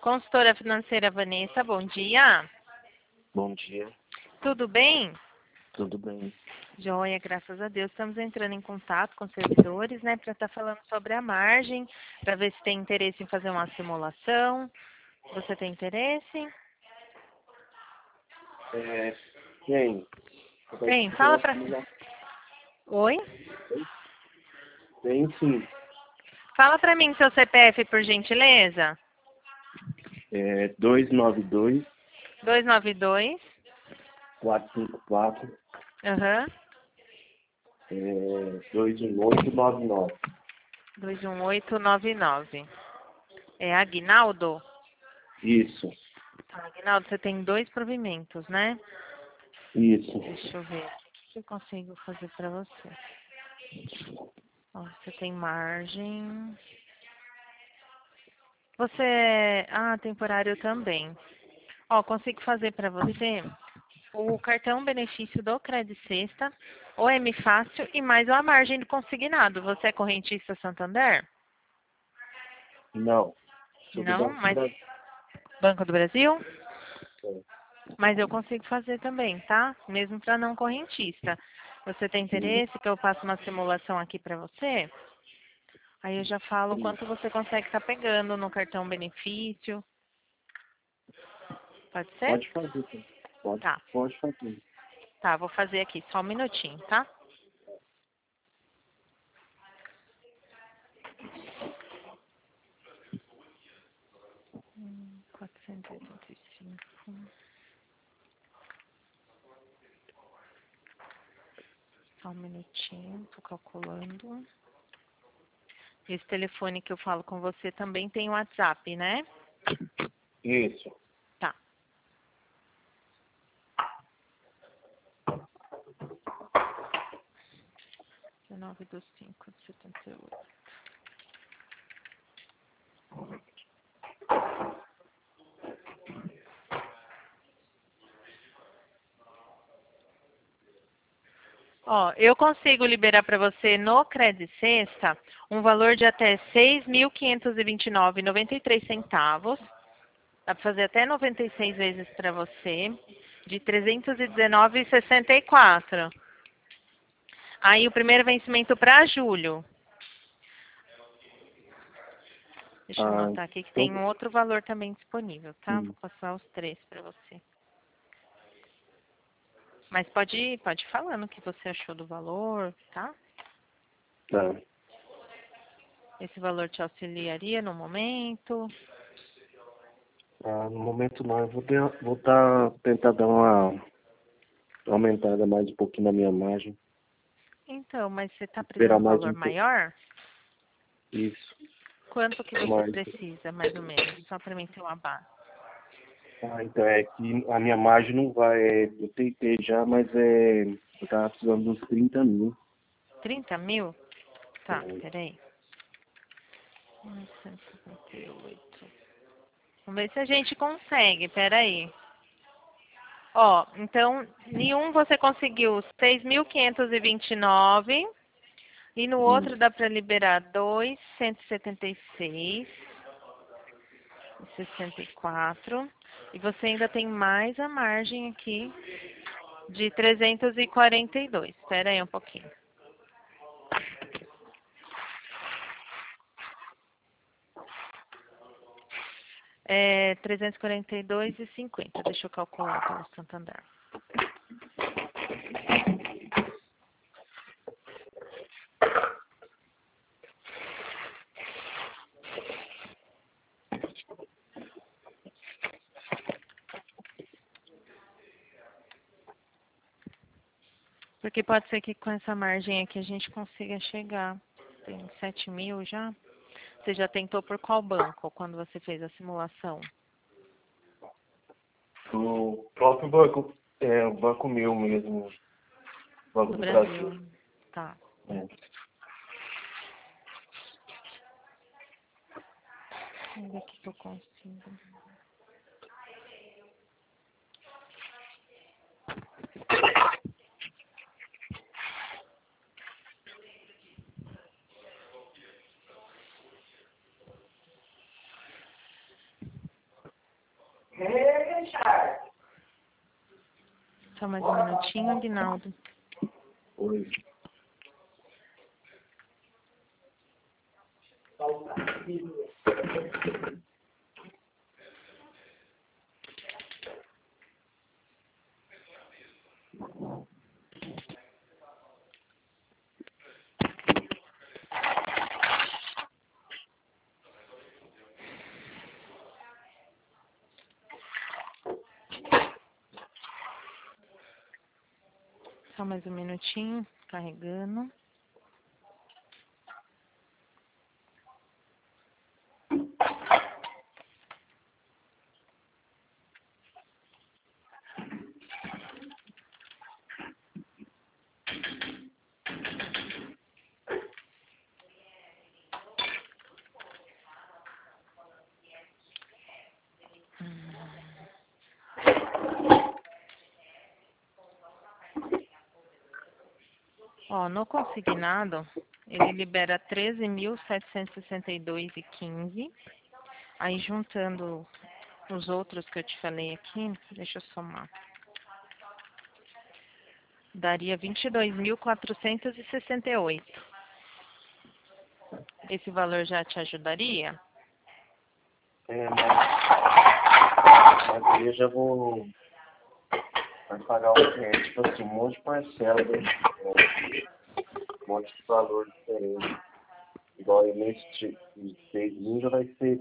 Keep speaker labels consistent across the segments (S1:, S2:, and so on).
S1: Consultora financeira Vanessa, bom dia.
S2: Bom dia,
S1: Tudo bem?
S2: tudo bem?
S1: Joia, graças a Deus. Estamos entrando em contato com os servidores, né, para estar falando sobre a margem, para ver se tem interesse em fazer uma simulação. Você tem interesse?
S2: Tem.
S1: Tem, fala para... Oi?
S2: Tem sim.
S1: Fala para mim seu CPF, por gentileza.
S2: 292
S1: 292.
S2: 454
S1: Aham.
S2: 21899.
S1: 21899. É Aguinaldo?
S2: Isso,
S1: Tá, Aguinaldo, você tem 2 provimentos, né?
S2: isso.
S1: Deixa eu ver. O que eu consigo fazer para você? Ó, você tem margem. Você. Ah, temporário também. Ó, consigo fazer para você o cartão benefício do Credit Sexta, o M Fácil e mais a margem do consignado. Você é correntista Santander?
S2: Não. Sou do
S1: Não,
S2: Banco do
S1: mas
S2: Brasil.
S1: Banco do Brasil?
S2: É.
S1: Mas eu consigo fazer também, tá? Mesmo para não correntista. Você tem
S2: Sim,
S1: interesse que eu faça uma simulação aqui para você? Aí eu já falo
S2: sim.
S1: quanto você consegue estar pegando no cartão benefício. Pode ser?
S2: Pode fazer, sim. Pode,
S1: Tá.
S2: pode fazer.
S1: Tá, vou fazer aqui só um minutinho, tá? Hum, 485. Só um minutinho, tô calculando. Esse telefone que eu falo com você também tem WhatsApp, né?
S2: Isso.
S1: Tá. Dezenove do 5 de 78. Ó, eu consigo liberar para você no Credit Sexta um valor de até 6.529,93 centavos. Dá para fazer até 96 vezes para você, de 319,64. Aí o primeiro vencimento para julho. Deixa eu
S2: Ah,
S1: anotar aqui que tem
S2: então,
S1: um outro valor também disponível, tá? Vou
S2: sim.
S1: passar os 3 para você. Mas pode ir falando o que você achou do valor, tá?
S2: Tá.
S1: Esse valor te auxiliaria no momento?
S2: No momento não, eu vou tentar dar uma aumentada mais um pouquinho na minha margem.
S1: Então, mas você está
S2: Esperar
S1: precisando de um
S2: mais
S1: valor
S2: um pouco.
S1: maior?
S2: Isso.
S1: Quanto que você
S2: Mas,
S1: precisa, mais ou menos? Só para mim ter uma base.
S2: então é que a minha margem não vai. Eu tentei já, mas eu tava precisando dos 30 mil.
S1: 30 mil? Tá,
S2: É,
S1: peraí. 158. Vamos ver se a gente consegue, peraí. Ó, então, nenhum você conseguiu 6.529 e no outro
S2: isso.
S1: dá para liberar 2.176,64 e você ainda tem mais a margem aqui de 342. Espera aí um pouquinho. É 342,50. Deixa eu calcular pelo Santander. Porque pode ser que com essa margem aqui a gente consiga chegar. Tem 7 mil já. Você já tentou por qual banco quando você fez a simulação?
S2: O próprio banco, o banco meu mesmo, Banco
S1: Do
S2: do Brasil.
S1: Brasil. Tá.
S2: É.
S1: Vamos ver o que eu consigo. Só mais um minutinho, Aguinaldo.
S2: Oi.
S1: Só mais um minutinho, carregando. Ó, no consignado, ele libera 13.762,15. Aí, juntando os outros que eu te falei aqui, deixa eu somar. Daria 22.468. Esse valor já te ajudaria?
S2: Mas aí eu já vou pagar tipo assim, um monte de parcela, né? Um monte de valor diferente. Igual nesse de 6.000 já vai ser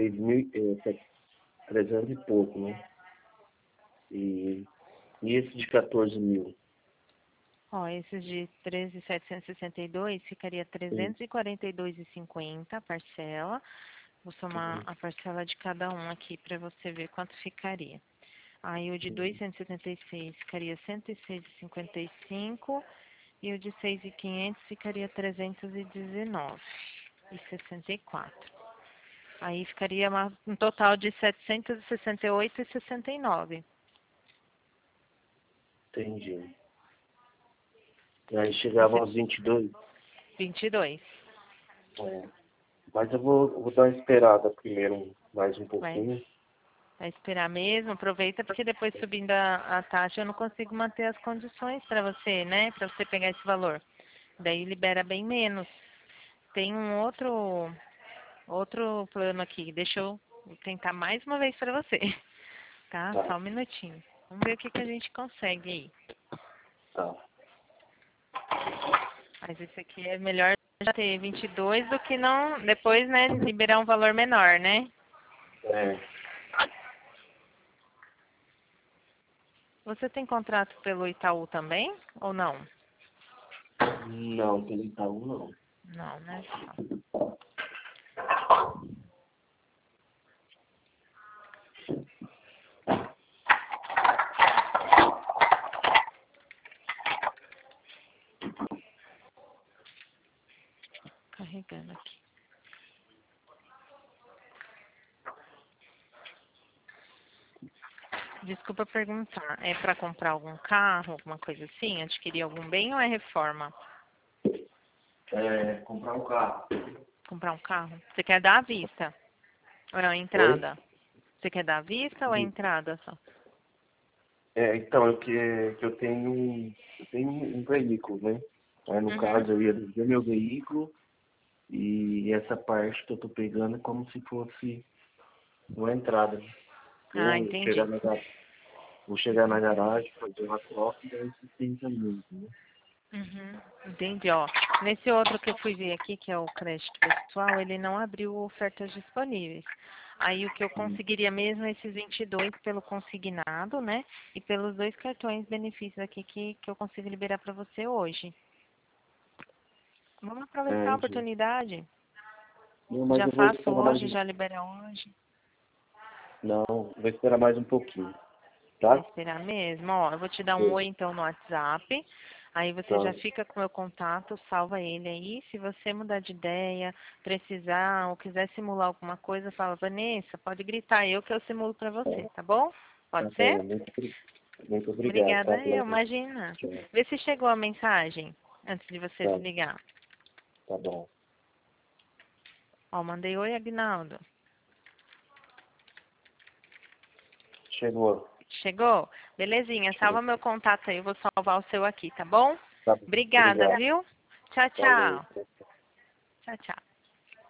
S2: 300 e pouco, né? E esse de 14.000?
S1: Ó, esses de 13.762 ficaria
S2: Sim.
S1: 342,50 a parcela. Vou somar a parcela de cada um aqui para você ver quanto ficaria. Aí o de 276 ficaria 106,55 e o de 6.500 ficaria 319,64. Aí ficaria um total de 768,69.
S2: Entendi. E aí chegava aos 22.
S1: 22.
S2: É. Mas eu vou dar uma esperada primeiro, mais um
S1: Vai,
S2: pouquinho.
S1: vai esperar mesmo, aproveita, porque depois subindo a taxa eu não consigo manter as condições para você, né? Para você pegar esse valor. Daí libera bem menos. Tem um outro plano aqui. Deixa eu tentar mais uma vez para você. Tá?
S2: Tá,
S1: Só um minutinho. Vamos ver o que que a gente consegue aí.
S2: tá.
S1: Mas esse aqui é melhor já ter 22 do que não depois, né, liberar um valor menor, né?
S2: É,
S1: Você tem contrato pelo Itaú também ou não?
S2: não, pelo Itaú não.
S1: Não, né? Carregando aqui. Desculpa perguntar, é para comprar algum carro, alguma coisa assim? Adquirir algum bem ou é reforma?
S2: É, comprar um carro.
S1: Comprar um carro? Você quer dar à vista? Ou é a
S2: Oi?
S1: entrada? Você quer dar à vista ou é a entrada só?
S2: É, então, eu tenho um veículo, né? Aí, no
S1: Uhum.
S2: caso, eu ia vender meu veículo e essa parte que eu tô pegando é como se fosse uma entrada, né?
S1: Ah,
S2: Vou chegar
S1: entendi.
S2: vou chegar na garagem, fazer uma troca e daí você tem também, né?
S1: Uhum, entendi, ó. Nesse outro que eu fui ver aqui, que é o crédito pessoal, ele não abriu ofertas disponíveis. Aí o que eu conseguiria mesmo é esses 22 pelo consignado, né? E pelos dois cartões benefícios aqui que eu consigo liberar para você hoje. Vamos aproveitar a
S2: Entendi.
S1: oportunidade.
S2: Não, mas
S1: Já
S2: eu vou
S1: faço
S2: esperar mais
S1: hoje, já libera hoje.
S2: Não, vou esperar mais um pouquinho,
S1: Vai
S2: tá?
S1: esperar mesmo? Ó, eu vou te dar um oi então no WhatsApp. Aí você
S2: Tá,
S1: já fica com o meu contato, salva ele aí. Se você mudar de ideia, precisar ou quiser simular alguma coisa, fala, Vanessa, pode gritar eu que eu simulo pra você, tá bom?
S2: tá
S1: Pode ser?
S2: bom. Muito obrigado,
S1: Obrigada,
S2: tá?
S1: eu, imagina.
S2: Tchau.
S1: Vê se chegou a mensagem antes de você
S2: Tá,
S1: desligar.
S2: tá bom.
S1: Ó, mandei oi, Agnaldo.
S2: chegou.
S1: Chegou? Belezinha, salva meu contato aí, eu vou salvar o seu aqui, tá bom?
S2: Tá,
S1: Obrigada,
S2: obrigado.
S1: viu? Tchau,
S2: Valeu.
S1: tchau. Tchau, tchau.